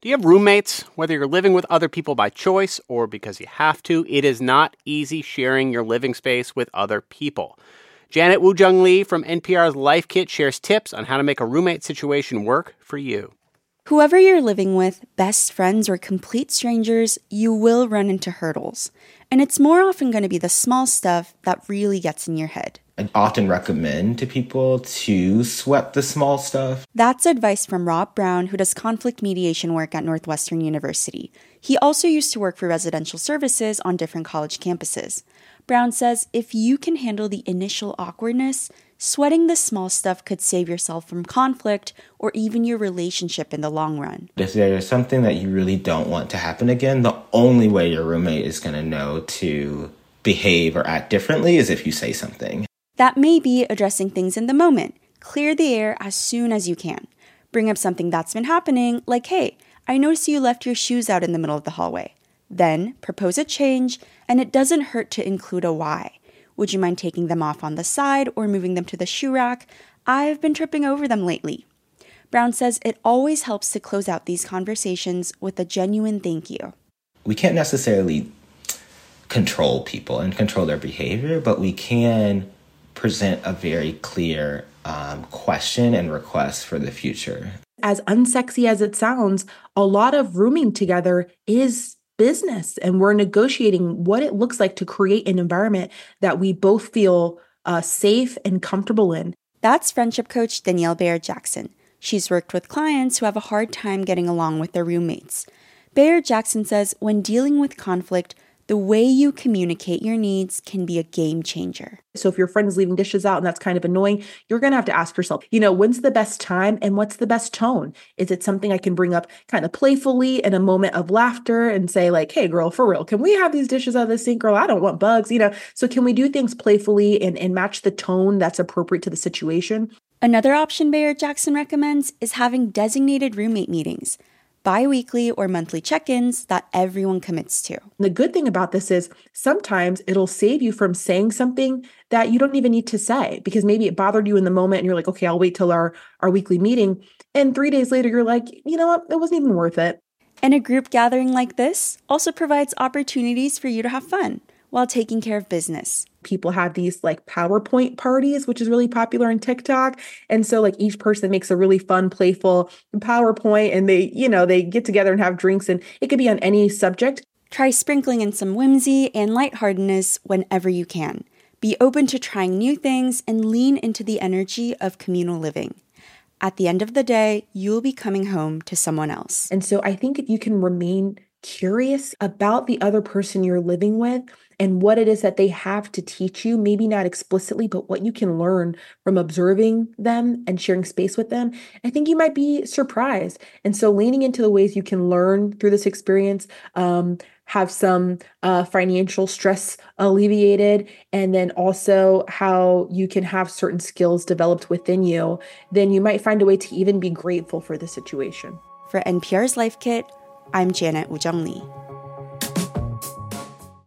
Do you have roommates? Whether you're living with other people by choice or because you have to, it is not easy sharing your living space with other people. Janet Woo-Jung Lee from NPR's Life Kit shares tips on how to make a roommate situation work for you. Whoever you're living with, best friends or complete strangers, you will run into hurdles. And it's more often going to be the small stuff that really gets in your head. I often recommend to people to sweat the small stuff. That's advice from Rob Brown, who does conflict mediation work at Northwestern University. He also used to work for residential services on different college campuses. Brown says if you can handle the initial awkwardness, sweating the small stuff could save yourself from conflict or even your relationship in the long run. If there's something that you really don't want to happen again, the only way your roommate is going to know to behave or act differently is if you say something. That may be addressing things in the moment. Clear the air as soon as you can. Bring up something that's been happening, like, hey, I noticed you left your shoes out in the middle of the hallway. Then propose a change, and it doesn't hurt to include a why. Would you mind taking them off on the side or moving them to the shoe rack? I've been tripping over them lately. Brown says it always helps to close out these conversations with a genuine thank you. We can't necessarily control people and control their behavior, but we can present a very clear question and request for the future. As unsexy as it sounds, a lot of rooming together is business, and we're negotiating what it looks like to create an environment that we both feel safe and comfortable in. That's friendship coach Danielle Bayard-Jackson. She's worked with clients who have a hard time getting along with their roommates. Bayard-Jackson says when dealing with conflict, the way you communicate your needs can be a game changer. So if your friend is leaving dishes out and that's kind of annoying, you're going to have to ask yourself, when's the best time and what's the best tone? Is it something I can bring up kind of playfully in a moment of laughter and say like, hey girl, for real, can we have these dishes out of the sink? Girl, I don't want bugs, So can we do things playfully and match the tone that's appropriate to the situation? Another option Bayard-Jackson recommends is having designated roommate meetings. Bi-weekly or monthly check-ins that everyone commits to. The good thing about this is sometimes it'll save you from saying something that you don't even need to say because maybe it bothered you in the moment and you're like, okay, I'll wait till our weekly meeting. And 3 days later, you're like, you know what? It wasn't even worth it. And a group gathering like this also provides opportunities for you to have fun while taking care of business. People have these like PowerPoint parties, which is really popular on TikTok. And so like each person makes a really fun, playful PowerPoint and they get together and have drinks and it could be on any subject. Try sprinkling in some whimsy and lightheartedness whenever you can. Be open to trying new things and lean into the energy of communal living. At the end of the day, you'll be coming home to someone else. And so I think if you can remain curious about the other person you're living with and what it is that they have to teach you, maybe not explicitly, but what you can learn from observing them and sharing space with them, I think you might be surprised. And so leaning into the ways you can learn through this experience, have some financial stress alleviated, and then also how you can have certain skills developed within you, then you might find a way to even be grateful for the situation. For NPR's Life Kit, I'm Janet Woo-Jung Lee.